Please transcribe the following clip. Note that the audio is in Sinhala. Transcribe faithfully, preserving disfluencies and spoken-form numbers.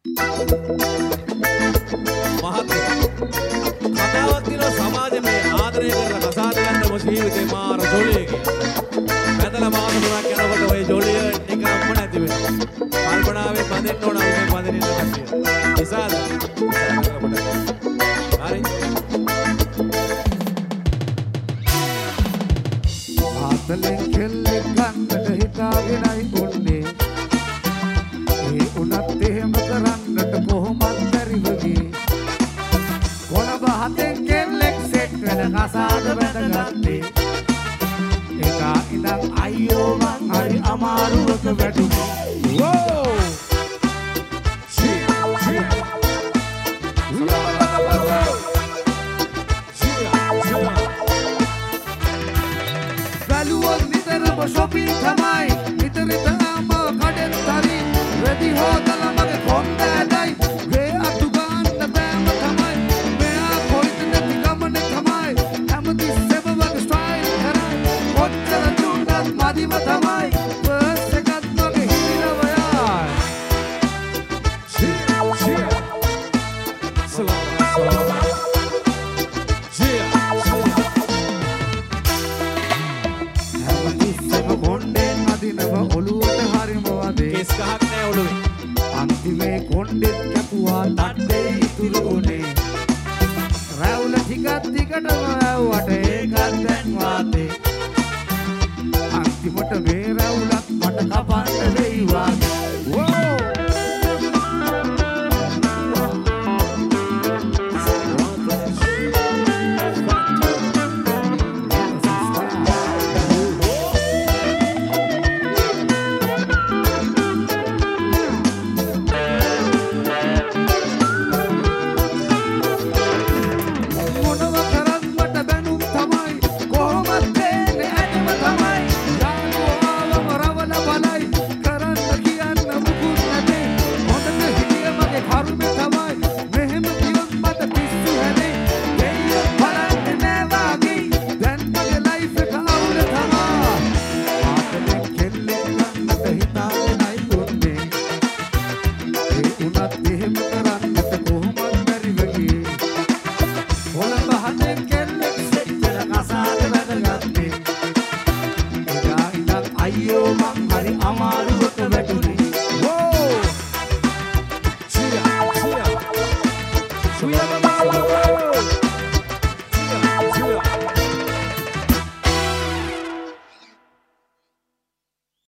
කතාවක් දිනවා සමාජයේ මේ ආදරය කරලා කසාද ගන්න මොස් ජීවිතේ මාර ජොලිය කියලා. පැදලා මාස තුනක් යනකොට ওই ජොලිය නිකම්ම නැති වෙනවා. කල්පනාවේ බඳින්න ඕන අවුසේ බඳින්න කට්ටිය. ඉසාද? හරි. ආතලෙන් කෙල්ලෙක් ගන්නට හිතාගෙනයි උන්නේ. ඒ උනත් එහෙම කරන්නට කොහොමද බැරි වගේ. කොළඹ හතෙන් කෙල්ලෙක් සෙට් වෙන කසාද බැඳගත්තේ. එදා ඉඳන් අයියෝ මං හරි අමාරුවක වැටුනේ. වෝ! shopping tamai nitarita ama kaden tari ready hodala mage konda dai ge atuganna bama tamai mea koitne tigamne tamai amati sebawag style karai kottara tunat madima tamai first ekat mage hirawaya cheer cheer salam salam කෙස් ගහක් නෑ ඔළුවේ. අන්තිමේ කොණ්ඩෙත් කැපුවා තඩේ ඉතුරු උනේ. රැවුල ටිකක් ටිකටම වැව්වට